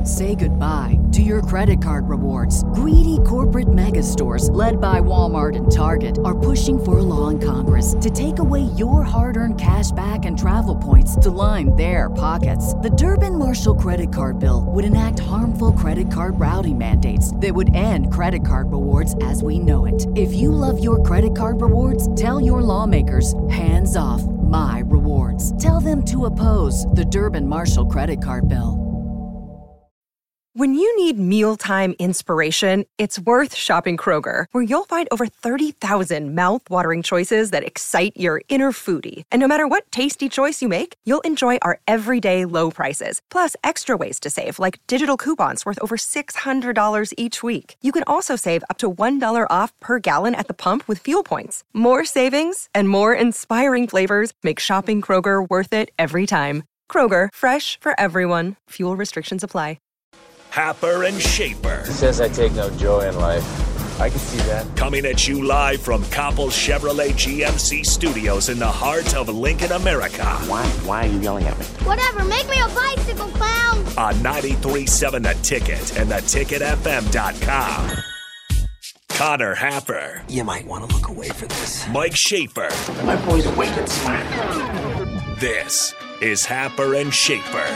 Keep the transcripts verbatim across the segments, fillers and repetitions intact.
Say goodbye to your credit card rewards. Greedy corporate mega stores, led by Walmart and Target, are pushing for a law in Congress to take away your hard-earned cash back and travel points to line their pockets. The Durbin-Marshall credit card bill would enact harmful credit card routing mandates that would end credit card rewards as we know it. If you love your credit card rewards, tell your lawmakers, hands off my rewards. Tell them to oppose the Durbin-Marshall credit card bill. When you need mealtime inspiration, it's worth shopping Kroger, where you'll find over thirty thousand mouth-watering choices that excite your inner foodie. And no matter what tasty choice you make, you'll enjoy our everyday low prices, plus extra ways to save, like digital coupons worth over six hundred dollars each week. You can also save up to one dollar off per gallon at the pump with fuel points. More savings and more inspiring flavors make shopping Kroger worth it every time. Kroger, fresh for everyone. Fuel restrictions apply. Happer and Schaefer. Says I take no joy in life. I can see that. Coming at you live from Coppel Chevrolet G M C Studios in the heart of Lincoln, America. Why? Why are you yelling at me? Whatever, make me a bicycle clown. On ninety-three point seven The Ticket and the ticket f m dot com. Connor Happer. You might want to look away for this. Mike Schaefer. My boy's awake and smart. This is Happer and Schaefer.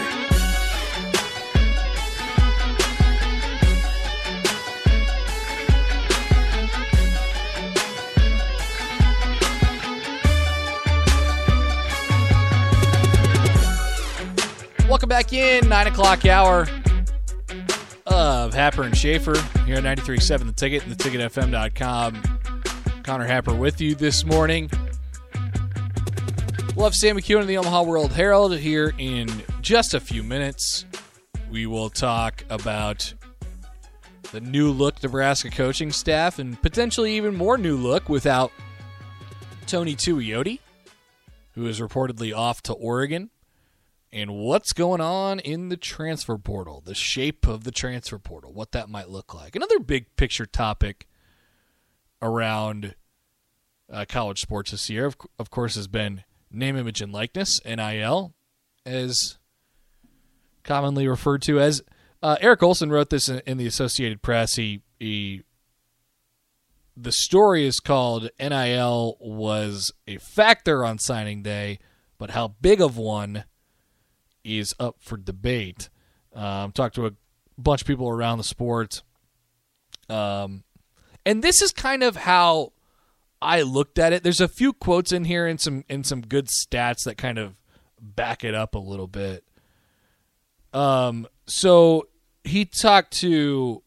Welcome back in, nine o'clock hour of Happer and Schaefer here at ninety-three point seven The Ticket and the ticket f m dot com. Connor Happer with you this morning. We'll have Sam McEwen of the Omaha World Herald here in just a few minutes. We will talk about the new look Nebraska coaching staff and potentially even more new look without Tony Tuioti, who is reportedly off to Oregon. And what's going on in the transfer portal, the shape of the transfer portal, what that might look like. Another big picture topic around uh, college sports this year, of, of course, has been name, image, and likeness, N I L, as commonly referred to as. Uh, Eric Olson wrote this in, in the Associated Press. He, he, the story is called N I L was a factor on signing day, but how big of one is up for debate. Um, talked to a bunch of people around the sport. Um, and this is kind of how I looked at it. There's a few quotes in here and some and some good stats that kind of back it up a little bit. Um, so he talked to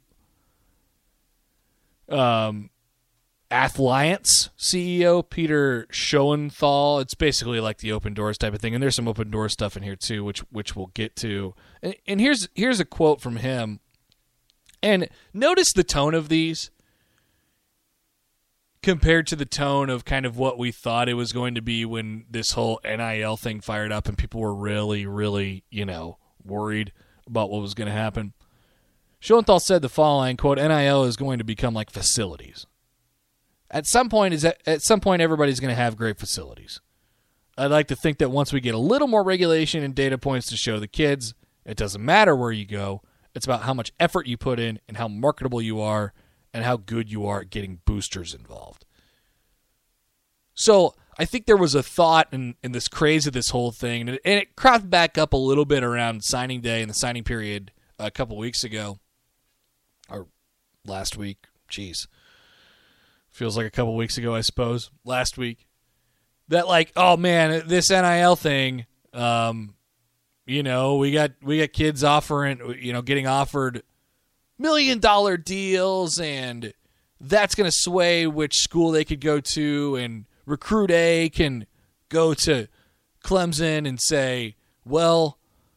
um, Athliance C E O Peter Schoenthal. It's basically like the Open Doors type of thing, and there's some Open Doors stuff in here too, which which we'll get to. And, and here's here's a quote from him. And notice the tone of these compared to the tone of kind of what we thought it was going to be when this whole N I L thing fired up and people were really, really, you know, worried about what was going to happen. Schoenthal said the following, quote, N I L is going to become like facilities. At some point, is that, at some point, everybody's going to have great facilities. I'd like to think that once we get a little more regulation and data points to show the kids, it doesn't matter where you go. It's about how much effort you put in and how marketable you are and how good you are at getting boosters involved. So I think there was a thought in, in this craze of this whole thing, and it, and it cropped back up a little bit around signing day and the signing period a couple weeks ago, or last week. Jeez. Feels like a couple weeks ago, I suppose. Last week. That like, oh man, this N I L thing, um, you know, we got we got kids offering, you know, getting offered million dollar deals, and that's going to sway which school they could go to, and recruit A can go to Clemson and say, well,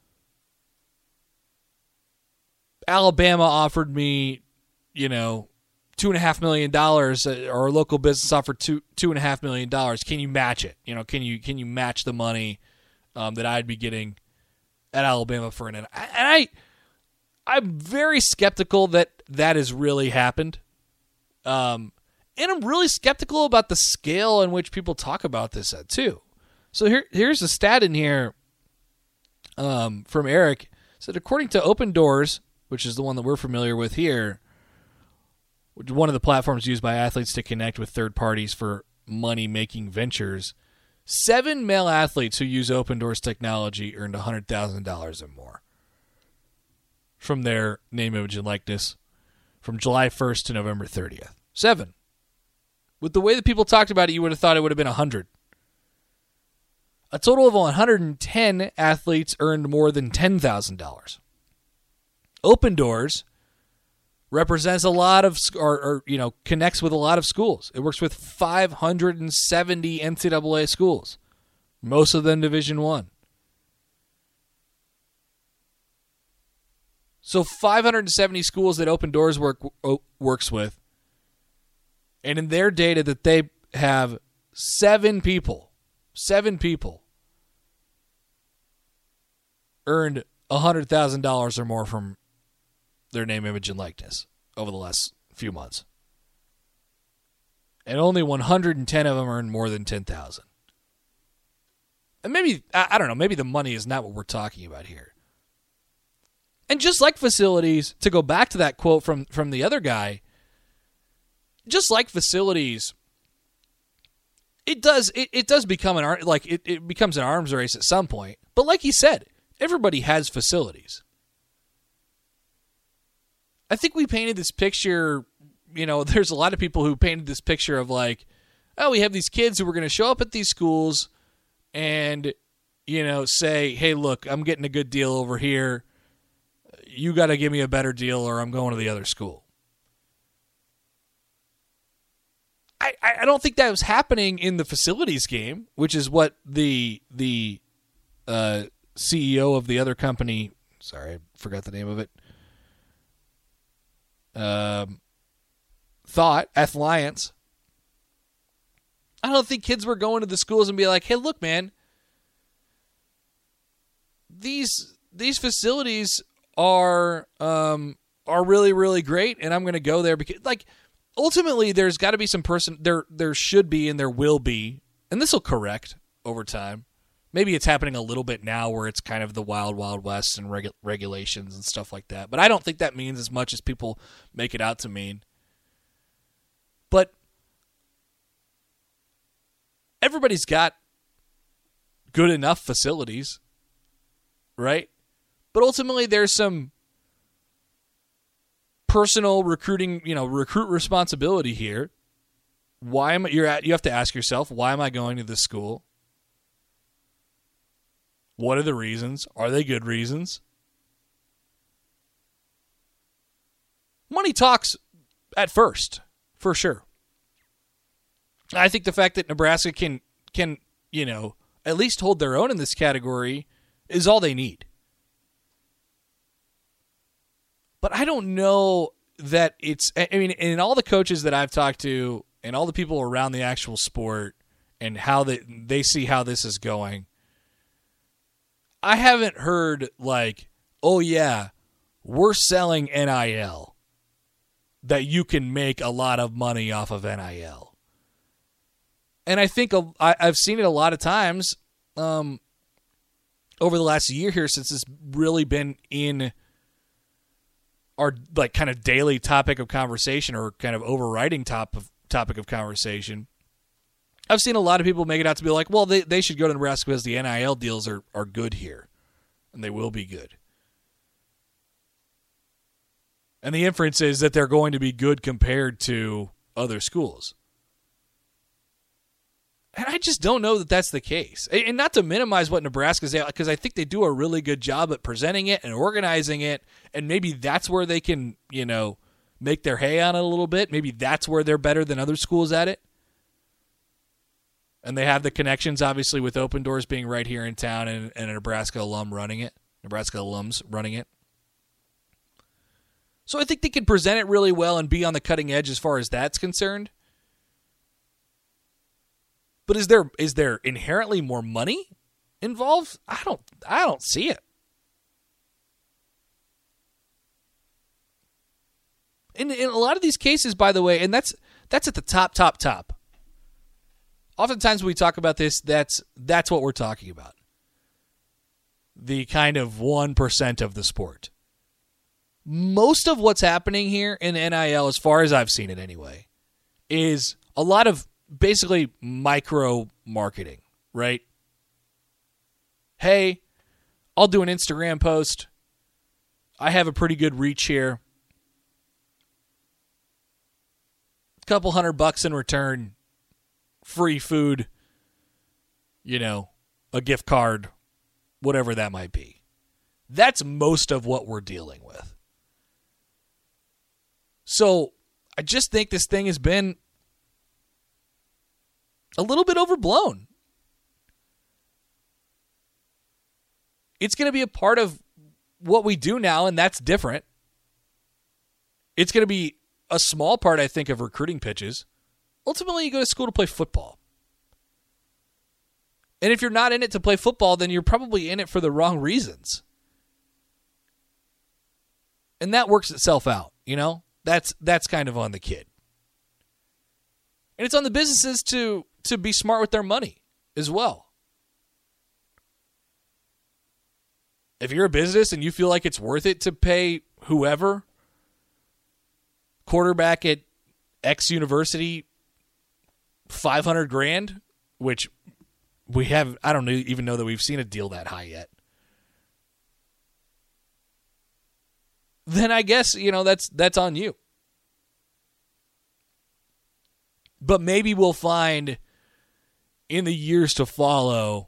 Alabama offered me, you know, two and a half million dollars, or a local business offered two two and a half million dollars. Can you match it? You know, can you can you match the money um, that I'd be getting at Alabama for an? And I, I'm very skeptical that that has really happened, um, and I'm really skeptical about the scale in which people talk about this at too. So here here's a stat in here um, from Eric. It said according to Open Doors, which is the one that we're familiar with here, which is one of the platforms used by athletes to connect with third parties for money-making ventures, seven male athletes who use Open Doors technology earned one hundred thousand dollars or more from their name, image, and likeness from July first to November thirtieth. Seven. With the way that people talked about it, you would have thought it would have been one hundred. A total of one hundred ten athletes earned more than ten thousand dollars. Open Doors represents a lot of, or, or you know, connects with a lot of schools. It works with five hundred seventy N C double A schools, most of them Division One. So five hundred seventy schools that Open Doors work works with, and in their data that they have, seven people, seven people earned one hundred thousand dollars or more from their name, image, and likeness over the last few months. And only one hundred ten of them earned more than ten thousand dollars. And maybe, I, I don't know, maybe the money is not what we're talking about here. And just like facilities, to go back to that quote from, from the other guy, just like facilities, it does it, it does become an like it, it becomes an arms race at some point. But like he said, everybody has facilities. I think we painted this picture, you know, there's a lot of people who painted this picture of like, oh, we have these kids who are going to show up at these schools and, you know, say, hey, look, I'm getting a good deal over here. You got to give me a better deal or I'm going to the other school. I, I don't think that was happening in the facilities game, which is what the the uh, C E O of the other company, sorry, I forgot the name of it, um, thought, Athliance. I don't think kids were going to the schools and be like, hey, look, man, these these facilities are um, are really, really great, and I'm going to go there because, like, ultimately, there's got to be some person there. There should be, and there will be, and this will correct over time. Maybe it's happening a little bit now, where it's kind of the wild, wild west and regu- regulations and stuff like that. But I don't think that means as much as people make it out to mean. But everybody's got good enough facilities, right? But ultimately, there's some personal recruiting, you know, recruit responsibility here. Why am I, you're at, you have to ask yourself, why am I going to this school? What are the reasons? Are they good reasons? Money talks at first, for sure. I think the fact that Nebraska can, can, you know, at least hold their own in this category is all they need. But I don't know that it's, I mean, in all the coaches that I've talked to and all the people around the actual sport and how they, they see how this is going, I haven't heard like, oh yeah, we're selling N I L, that you can make a lot of money off of N I L. And I think a, I, I've seen it a lot of times um, over the last year here since it's really been in our like kind of daily topic of conversation or kind of overriding top of, topic of conversation. I've seen a lot of people make it out to be like, well, they, they should go to Nebraska because the N I L deals are, are good here, and they will be good. And the inference is that they're going to be good compared to other schools. And I just don't know that that's the case. And not to minimize what Nebraska's at, because I think they do a really good job at presenting it and organizing it, and maybe that's where they can, you know, make their hay on it a little bit. Maybe that's where they're better than other schools at it. And they have the connections, obviously, with Open Doors being right here in town and, and a Nebraska alum running it, Nebraska alums running it. So I think they can present it really well and be on the cutting edge as far as that's concerned. But is there is there inherently more money involved? I don't I don't see it. In in a lot of these cases, by the way, and that's that's at the top, top, top. Oftentimes when we talk about this, that's that's what we're talking about. The kind of one percent of the sport. most of what's happening here in N I L, as far as I've seen it anyway, is a lot of basically micro marketing, right? Hey, I'll do an Instagram post. I have a pretty good reach here. A couple hundred bucks in return. Free food. You know, a gift card. Whatever that might be. That's most of what we're dealing with. So, I just think this thing has been a little bit overblown. It's going to be a part of what we do now, and that's different. It's going to be a small part, I think, of recruiting pitches. Ultimately, you go to school to play football. And if you're not in it to play football, then you're probably in it for the wrong reasons. And that works itself out, you know? That's that's kind of on the kid. And it's on the businesses to, to be smart with their money as well. If you're a business and you feel like it's worth it to pay whoever, quarterback at X university, five hundred grand, which we have, I don't even know that we've seen a deal that high yet. Then I guess, you know, that's that's on you. But maybe we'll find in the years to follow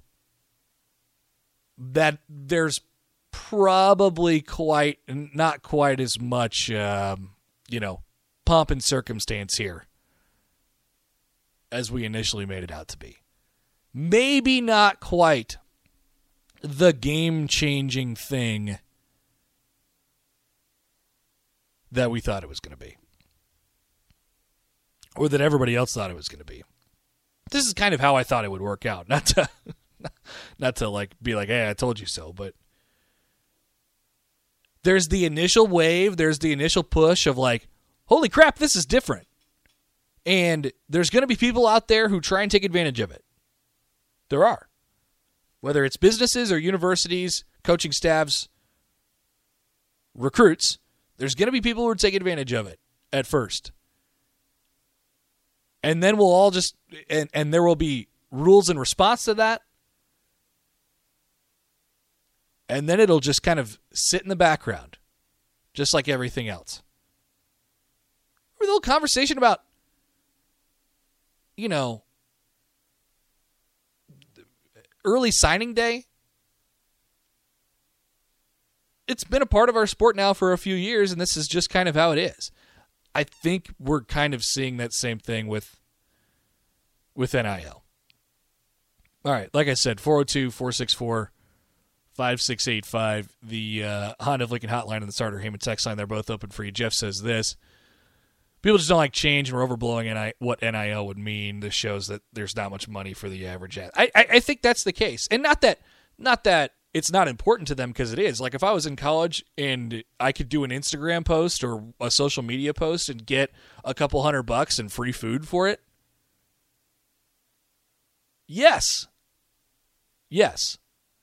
that there's probably quite, not quite as much, um, you know, pomp and circumstance here as we initially made it out to be. Maybe not quite the game-changing thing that we thought it was going to be. Or that everybody else thought it was going to be. This is kind of how I thought it would work out. Not to not to like be like, hey, I told you so, but there's the initial wave, there's the initial push of like, holy crap, this is different. And there's going to be people out there who try and take advantage of it. There are. Whether it's businesses or universities, coaching staffs, recruits, there's going to be people who take advantage of it at first. And then we'll all just, and, and there will be rules in response to that. And then it'll just kind of sit in the background, just like everything else. Remember the little conversation about, you know, early signing day? It's been a part of our sport now for a few years, and this is just kind of how it is. I think we're kind of seeing that same thing with, with N I L. All right, like I said, four oh two, four six four, five six eight five, the uh, Honda of Lincoln hotline and the Starter Heyman text line, they're both open for you. Jeff says this. People just don't like change, and we're overblowing N I- what N I L would mean. This shows that there's not much money for the average ad. I, I, I think that's the case. And not that not that it's not important to them, because it is. Like if I was in college and I could do an Instagram post or a social media post and get a couple hundred bucks and free food for it, yes. Yes.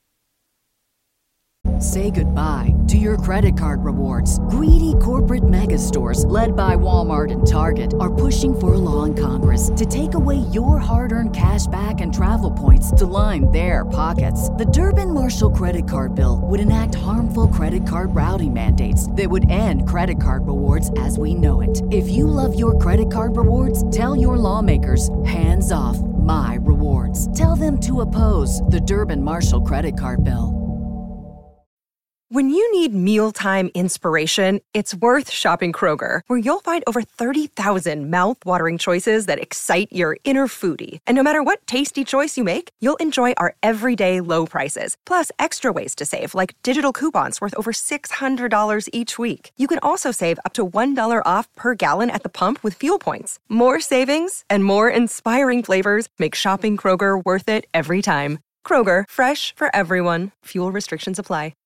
Say goodbye to your credit card rewards. Greedy corporate mega stores, led by Walmart and Target, are pushing for a law in Congress to take away your hard-earned cash back and travel points to line their pockets. The Durbin-Marshall credit card bill would enact harmful credit card routing mandates that would end credit card rewards as we know it. If you love your credit card rewards, tell your lawmakers, hands off my rewards. Tell them to oppose the Durbin-Marshall credit card bill. When you need mealtime inspiration, it's worth shopping Kroger, where you'll find over thirty thousand mouth-watering choices that excite your inner foodie. And no matter what tasty choice you make, you'll enjoy our everyday low prices, plus extra ways to save, like digital coupons worth over six hundred dollars each week. You can also save up to one dollar off per gallon at the pump with fuel points. More savings and more inspiring flavors make shopping Kroger worth it every time. Kroger, fresh for everyone. Fuel restrictions apply.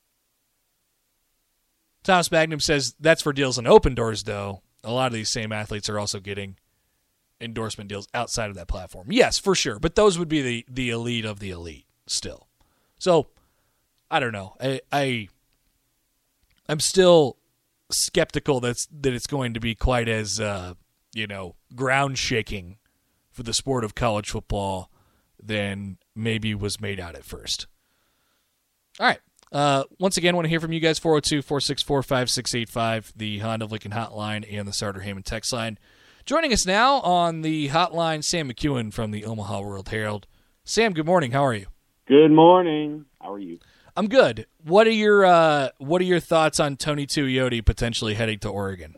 Thomas Magnum says that's for deals on Open Doors, though. A lot of these same athletes are also getting endorsement deals outside of that platform. Yes, for sure. But those would be the, the elite of the elite still. So, I don't know. I, I, I'm still skeptical that's that it's going to be quite as uh, you know ground shaking for the sport of college football than maybe was made out at first. All right. Uh, once again, want to hear from you guys. four oh two, four six four, five six eight five, the Honda of Lincoln hotline and the Sartor Hamann text line. Joining us now on the hotline, Sam McEwen from the Omaha World-Herald. Sam, good morning. How are you? Good morning. How are you? I'm good. What are your uh, What are your thoughts on Tony Tuioti potentially heading to Oregon?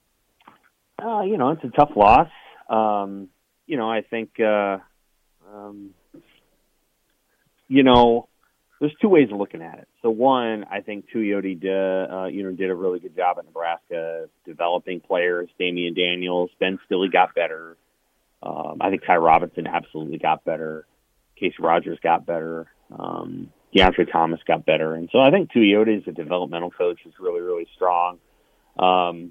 Uh, you know, it's a tough loss. Um, you know, I think, uh, um, you know, there's two ways of looking at it. So one, I think Tuioti did, uh, you know, did a really good job at Nebraska developing players. Damian Daniels, Ben Stille got better. Um, I think Ty Robinson absolutely got better. Casey Rogers got better. Um, DeAndre Thomas got better. And so I think Tuioti is a developmental coach who's really, really strong. Um,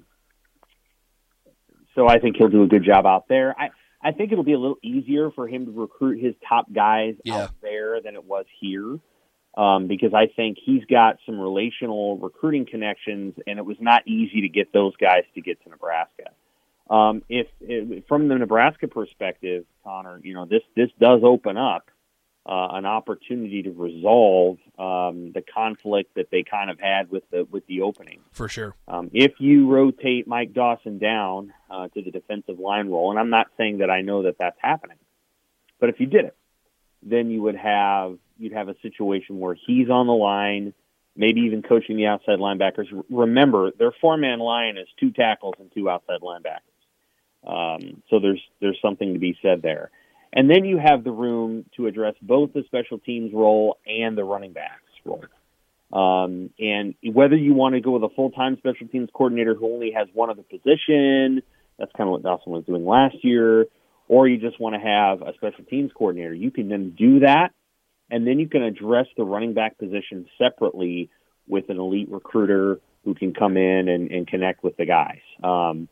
so I think he'll do a good job out there. I, I think it'll be a little easier for him to recruit his top guys yeah. out there than it was here. Um, because I think he's got some relational recruiting connections, and it was not easy to get those guys to get to Nebraska. Um, if, if from the Nebraska perspective, Connor, you know, this, this does open up uh, an opportunity to resolve um, the conflict that they kind of had with the with the opening. For sure. Um, if you rotate Mike Dawson down uh, to the defensive line role, and I'm not saying that I know that that's happening, but if you did it, then you would have you'd have a situation where he's on the line, maybe even coaching the outside linebackers. Remember, their four-man line is two tackles and two outside linebackers. Um, so there's there's something to be said there. And then you have the room to address both the special teams role and the running backs role. Um, and whether you want to go with a full-time special teams coordinator who only has one other position, that's kind of what Dawson was doing last year, or you just want to have a special teams coordinator, you can then do that, and then you can address the running back position separately with an elite recruiter who can come in and, and connect with the guys. Um,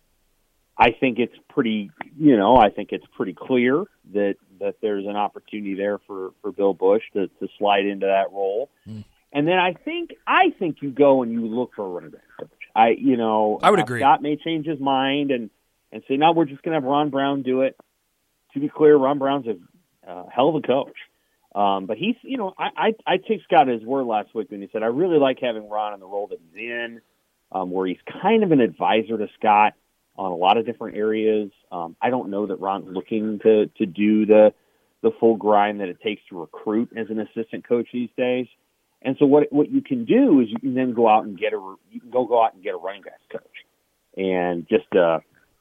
I think it's pretty, you know, I think it's pretty clear that, that there's an opportunity there for, for Bill Busch to, to slide into that role. Mm. And then I think, I think you go and you look for a running back coach. I, you know, I would agree. Scott may change his mind and, and say, no, we're just going to have Ron Brown do it. To be clear, Ron Brown's a uh, hell of a coach. Um, but he's, you know, I, I, I take Scott at his word last week when he said, I really like having Ron in the role that he's in, um, where he's kind of an advisor to Scott on a lot of different areas. Um, I don't know that Ron's looking to, to do the, the full grind that it takes to recruit as an assistant coach these days. And so what, what you can do is you can then go out and get a, you can go, go out and get a running back coach. And just, uh,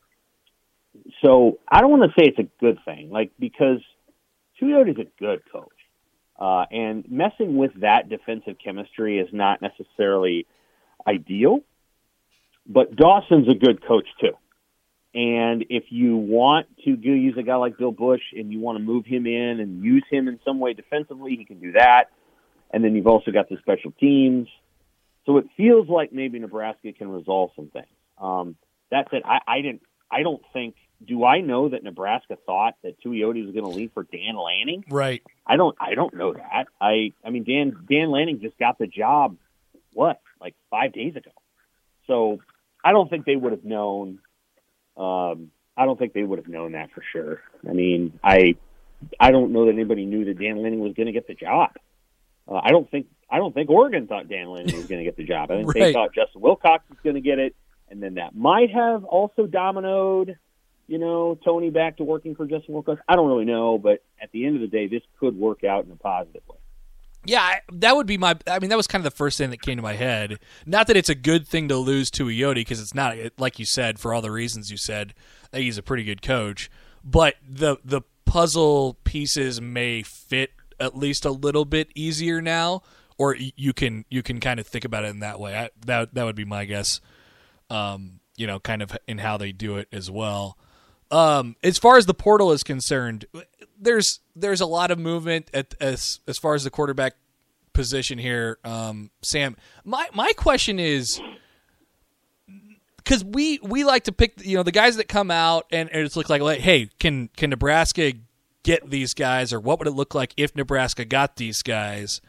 so I don't want to say it's a good thing, like, because Tuioti is a good coach. Uh, and messing with that defensive chemistry is not necessarily ideal, but Dawson's a good coach too. And if you want to go use a guy like Bill Busch and you want to move him in and use him in some way defensively, he can do that. And then you've also got the special teams. So it feels like maybe Nebraska can resolve some things. Um, that said, I, I didn't, I don't think, do I know that Nebraska thought that Tuioti was going to leave for Dan Lanning? Right. I don't, I don't know that. I, I mean, Dan, Dan Lanning just got the job, what, like five days ago. So I don't think they would have known. Um, I don't think they would have known that for sure. I mean, I, I don't know that anybody knew that Dan Lanning was going to get the job. Uh, I don't think, I don't think Oregon thought Dan Lanning was going to get the job. I think right. they thought Justin Wilcox was going to get it. And then that might have also dominoed, you know, Tony back to working for Justin Wilcox. I don't really know, but at the end of the day, this could work out in a positive way. Yeah, I, that would be my – I mean, that was kind of the first thing that came to my head. Not that it's a good thing to lose to Tuioti, because it's not, like you said, for all the reasons you said, that he's a pretty good coach. But the the puzzle pieces may fit at least a little bit easier now, or you can you can kind of think about it in that way. I, that that would be my guess, um, you know, kind of in how they do it as well. Um, as far as the portal is concerned, there's there's a lot of movement at, as as far as the quarterback position here. Um, Sam, my my question is, because we we like to pick, you know, the guys that come out and, and it's look like, like, hey, can can Nebraska get these guys, or what would it look like if Nebraska got these guys?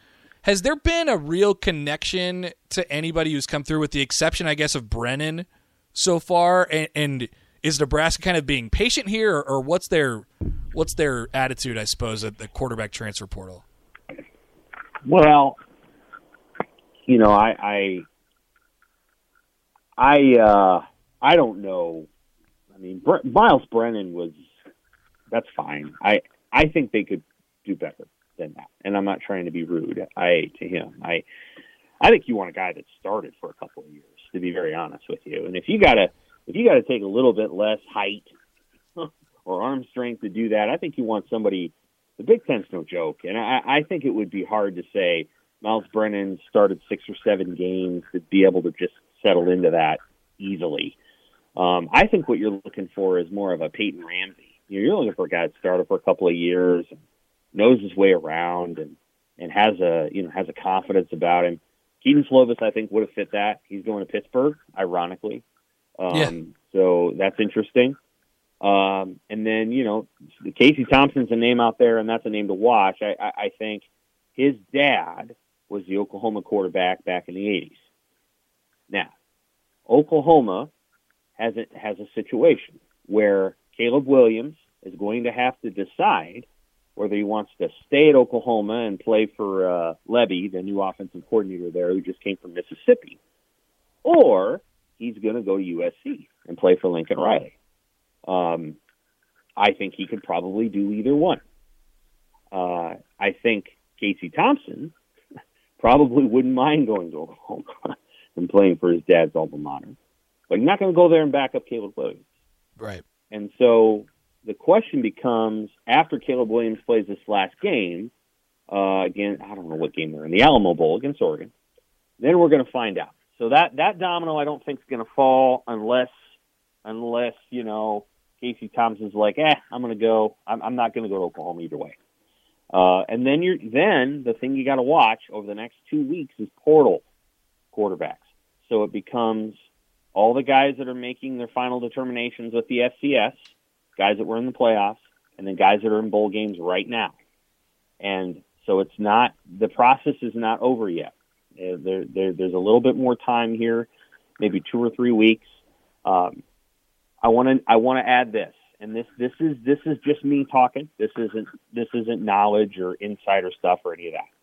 Has there been a real connection to anybody who's come through, with the exception, I guess, of Brennan so far? And, and is Nebraska kind of being patient here, or, or what's their what's their attitude, I suppose, at the quarterback transfer portal? Well, you know, I I I, uh, I don't know. I mean, Bre- Miles Brennan was that's fine. I I think they could do better than that, and I'm not trying to be rude. I to him. I I think you want a guy that started for a couple of years, to be very honest with you. And if you gotta if you gotta take a little bit less height or arm strength to do that, I think you want somebody. The Big Ten's no joke, and I, I think it would be hard to say Miles Brennan started six or seven games to be able to just settle into that easily. Um, I think what you're looking for is more of a Peyton Ramsey. You're looking for a guy that started for a couple of years, and knows his way around, and, and has a you know has a confidence about him. Keaton Slovis, I think, would have fit that. He's going to Pittsburgh, ironically. Um, yeah. So that's interesting. Um, and then, you know, Casey Thompson's a name out there, and that's a name to watch. I, I, I think his dad was the Oklahoma quarterback back in the eighties. Now, Oklahoma has a, has a situation where Caleb Williams is going to have to decide whether he wants to stay at Oklahoma and play for uh, Levy, the new offensive coordinator there who just came from Mississippi, or he's going to go to U S C and play for Lincoln Riley. Um, I think he could probably do either one. Uh, I think Casey Thompson probably wouldn't mind going to Oklahoma and playing for his dad's alma mater, but he's not going to go there and back up Caleb Williams. Right. And so the question becomes, after Caleb Williams plays this last game, uh, again, I don't know what game they're in, the Alamo Bowl against Oregon, then we're going to find out. So that, that domino I don't think is going to fall unless, unless, you know, Casey Thompson's like, eh, I'm going to go. I'm, I'm not going to go to Oklahoma either way. Uh, and then you're then the thing you got to watch over the next two weeks is portal quarterbacks. So it becomes all the guys that are making their final determinations with the F C S, guys that were in the playoffs, and then guys that are in bowl games right now. And so it's not the process is not over yet. Uh, there, there, there's a little bit more time here, maybe two or three weeks. Um, I want to I want to add this, and this this is this is just me talking. This isn't this isn't knowledge or insider stuff or any of that.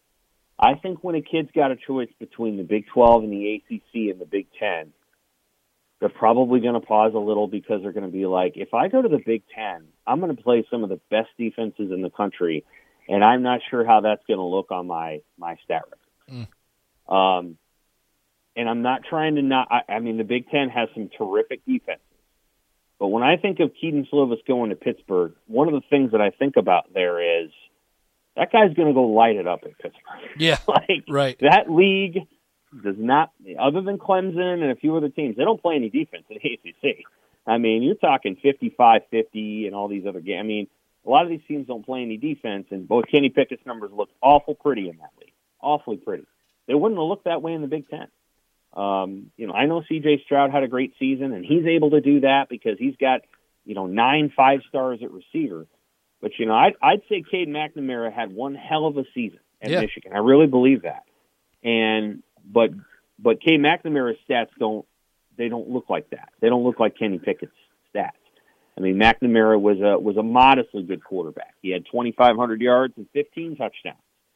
I think when a kid's got a choice between the Big twelve and the A C C and the Big Ten, they're probably going to pause a little because they're going to be like, if I go to the Big Ten, I'm going to play some of the best defenses in the country, and I'm not sure how that's going to look on my my stat record. Mm. Um, and I'm not trying to not. I, I mean, the Big Ten has some terrific defenses. But when I think of Keaton Slovis going to Pittsburgh, one of the things that I think about there is that guy's going to go light it up at Pittsburgh. Yeah, like right. That league does not, other than Clemson and a few other teams, they don't play any defense in the A C C. I mean, you're talking fifty-five fifty and all these other games. I mean, a lot of these teams don't play any defense, and both Kenny Pickett's numbers look awful pretty in that league. Awfully pretty. They wouldn't have looked that way in the Big Ten. Um, you know, I know C J Stroud had a great season, and he's able to do that because he's got, you know, nine five stars at receiver. But, you know, I'd, I'd say Cade McNamara had one hell of a season at yeah. Michigan. I really believe that. And but but Cade McNamara's stats don't they don't look like that. They don't look like Kenny Pickett's stats. I mean, McNamara was a was a modestly good quarterback. He had twenty-five hundred yards and fifteen touchdowns.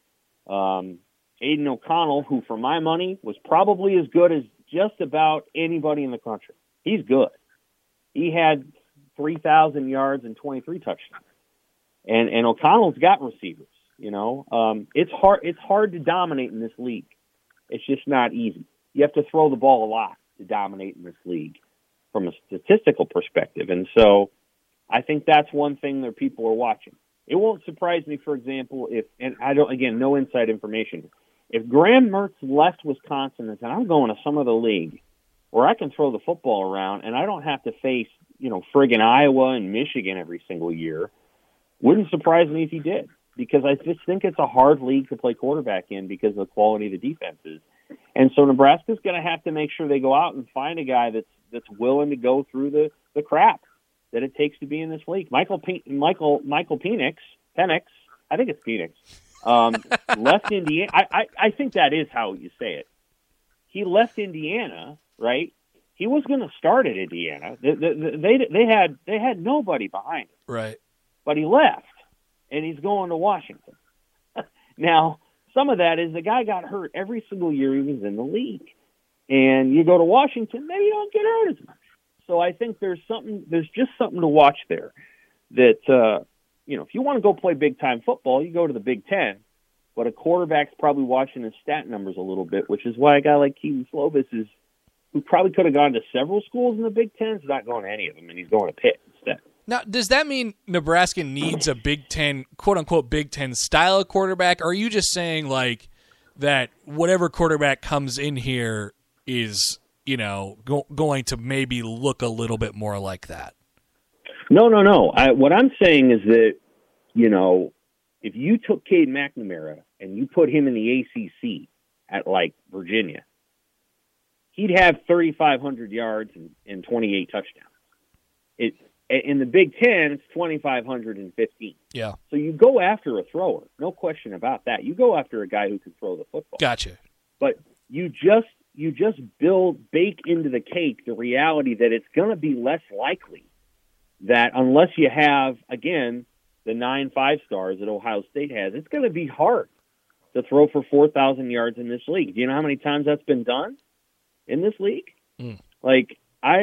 Um, Aiden O'Connell, who for my money was probably as good as just about anybody in the country. He's good. He had three thousand yards and twenty-three touchdowns. And and O'Connell's got receivers, you know. Um, it's hard it's hard to dominate in this league. It's just not easy. You have to throw the ball a lot to dominate in this league from a statistical perspective. And so I think that's one thing that people are watching. It won't surprise me, for example, if, and I don't, again, no inside information, if Graham Mertz left Wisconsin and said, I'm going to some other league where I can throw the football around and I don't have to face, you know, friggin' Iowa and Michigan every single year, wouldn't surprise me if he did, because I just think it's a hard league to play quarterback in because of the quality of the defenses. And so Nebraska's going to have to make sure they go out and find a guy that's that's willing to go through the, the crap that it takes to be in this league. Michael P- Michael Michael Penix, Penix, I think it's Penix, Um, left Indiana. I, I, I think that is how you say it. He left Indiana, right? He was going to start at Indiana. They, they, they, they had they had nobody behind him. Right. But he left, and he's going to Washington. Now, some of that is the guy got hurt every single year he was in the league. And you go to Washington, maybe you don't get hurt as much. So I think there's something. There's just something to watch there. That uh, you know, if you want to go play big time football, you go to the Big Ten. But a quarterback's probably watching his stat numbers a little bit, which is why a guy like Keaton Slovis is, who probably could have gone to several schools in the Big Ten, is not going to any of them, and he's going to Pitt instead. Now, does that mean Nebraska needs a Big Ten, quote unquote, Big Ten style of quarterback? Or are you just saying like that whatever quarterback comes in here is, you know, go, going to maybe look a little bit more like that? No, no, no. I, what I'm saying is that, you know, if you took Cade McNamara and you put him in the A C C at, like, Virginia, he'd have thirty-five hundred yards and, and twenty-eight touchdowns. It, in the Big Ten, it's twenty-five fifteen. Yeah. So you go after a thrower, no question about that. You go after a guy who can throw the football. Gotcha. But you just you just build, bake into the cake the reality that it's going to be less likely that unless you have, again, the nine five-stars that Ohio State has, it's going to be hard to throw for four thousand yards in this league. Do you know how many times that's been done in this league? Mm. Like, I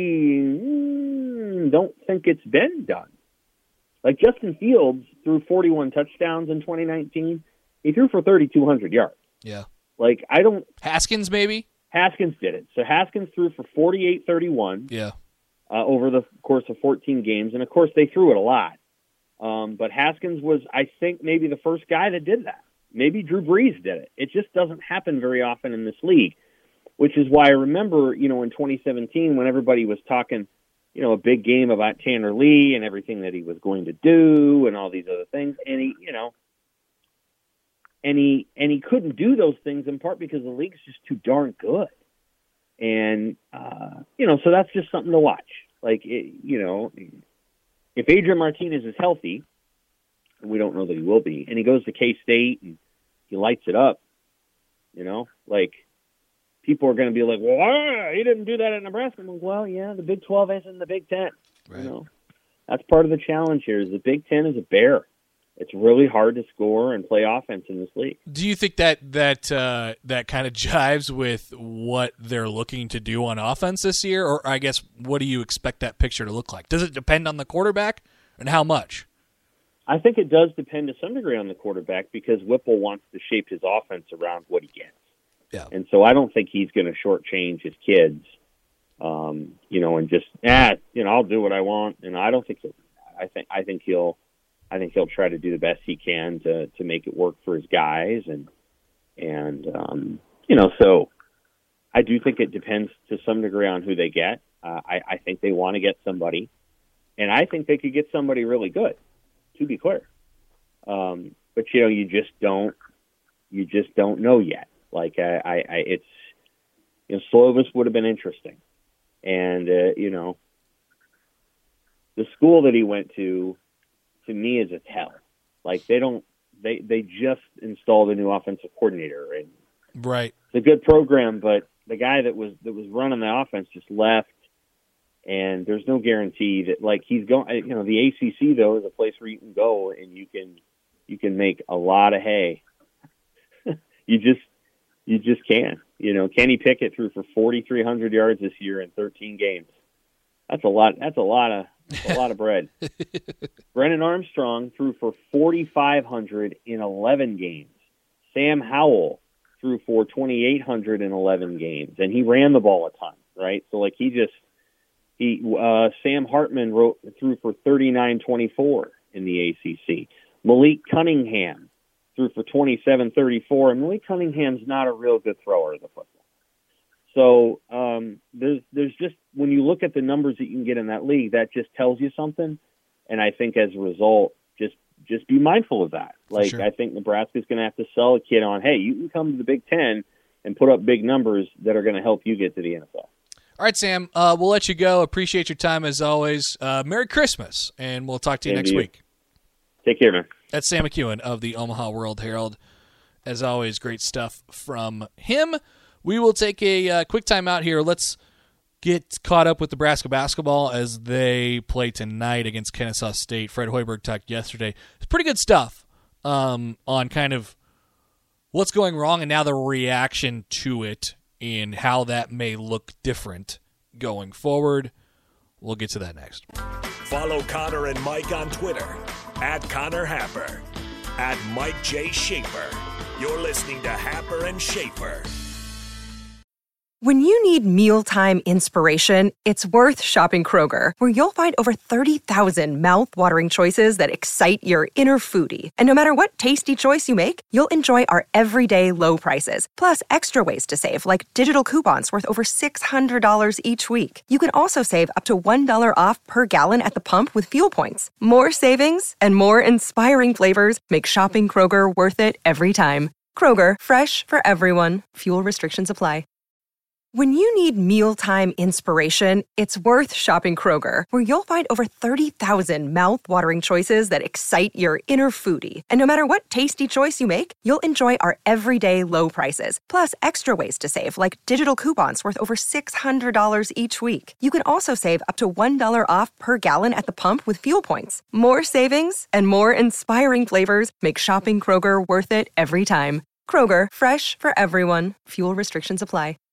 mm, don't think it's been done. Like, Justin Fields threw forty-one touchdowns in twenty nineteen. He threw for thirty-two hundred yards. Yeah. Like, I don't... Haskins, maybe? Haskins did it. So Haskins threw for forty-eight thirty-one. Yeah. Uh, over the course of fourteen games. And, of course, they threw it a lot. Um, but Haskins was, I think, maybe the first guy that did that. Maybe Drew Brees did it. It just doesn't happen very often in this league, which is why I remember, you know, in twenty seventeen when everybody was talking, you know, a big game about Tanner Lee and everything that he was going to do and all these other things. And he, you know, and he, and he couldn't do those things in part because the league's just too darn good. And, uh, you know, so that's just something to watch. Like, it, you know, if Adrian Martinez is healthy, and we don't know that he will be, and he goes to K-State and he lights it up, you know, like, people are going to be like, well, he didn't do that at Nebraska. I'm like, well, yeah, the Big twelve isn't the Big Ten. Right. You know, that's part of the challenge here is the Big Ten is a bear. It's really hard to score and play offense in this league. Do you think that that uh, that kind of jives with what they're looking to do on offense this year? Or I guess, what do you expect that picture to look like? Does it depend on the quarterback, and how much? I think it does depend to some degree on the quarterback because Whipple wants to shape his offense around what he gets. Yeah. And so I don't think he's going to shortchange his kids, um, you know, and just, ah, you know, I'll do what I want. And I don't think he'll, I think, I think he'll, I think he'll try to do the best he can to, to make it work for his guys. And, and, um, you know, so I do think it depends to some degree on who they get. Uh, I, I think they want to get somebody, and I think they could get somebody really good, to be clear. Um, but you know, you just don't, you just don't know yet. Like I, I, I it's, you know, Slovis would have been interesting. And, uh, you know, the school that he went to, to me is a tell. Like they don't, they, they just installed a new offensive coordinator, and right. It's a good program, but the guy that was, that was running the offense just left, and there's no guarantee that like he's going, you know, the A C C though is a place where you can go and you can, you can make a lot of hay. you just, you just can, you know, Kenny Pickett threw for forty-three hundred yards this year in thirteen games. That's a lot. That's a lot of, that's a lot of bread. Brennan Armstrong threw for forty-five hundred in eleven games. Sam Howell threw for twenty-eight hundred in eleven games, and he ran the ball a ton, right? So like he just, he, uh, Sam Hartman wrote, threw for thirty-nine twenty-four in the A C C. Malik Cunningham threw for twenty-seven thirty-four, and Malik Cunningham's not a real good thrower of the football. So um, there's there's just, when you look at the numbers that you can get in that league, that just tells you something. And I think as a result, just just be mindful of that. Like sure. I think Nebraska's going to have to sell a kid on, hey, you can come to the Big Ten and put up big numbers that are going to help you get to the N F L. All right, Sam, uh, we'll let you go. Appreciate your time as always. Uh, Merry Christmas, and we'll talk to you Same next to you. week. Take care, man. That's Sam McEwen of the Omaha World Herald. As always, great stuff from him. We will take a uh, quick time out here. Let's get caught up with Nebraska basketball as they play tonight against Kennesaw State. Fred Hoiberg talked yesterday. It's pretty good stuff um, on kind of what's going wrong and now the reaction to it and how that may look different going forward. We'll get to that next. Follow Connor and Mike on Twitter at Connor Happer, at Mike J. Schaefer. You're listening to Happer and Schaefer. When you need mealtime inspiration, it's worth shopping Kroger, where you'll find over thirty thousand mouth-watering choices that excite your inner foodie. And no matter what tasty choice you make, you'll enjoy our everyday low prices, plus extra ways to save, like digital coupons worth over six hundred dollars each week. You can also save up to one dollar off per gallon at the pump with fuel points. More savings and more inspiring flavors make shopping Kroger worth it every time. Kroger, fresh for everyone. Fuel restrictions apply. When you need mealtime inspiration, it's worth shopping Kroger, where you'll find over thirty thousand mouth-watering choices that excite your inner foodie. And no matter what tasty choice you make, you'll enjoy our everyday low prices, plus extra ways to save, like digital coupons worth over six hundred dollars each week. You can also save up to one dollar off per gallon at the pump with fuel points. More savings and more inspiring flavors make shopping Kroger worth it every time. Kroger, fresh for everyone. Fuel restrictions apply.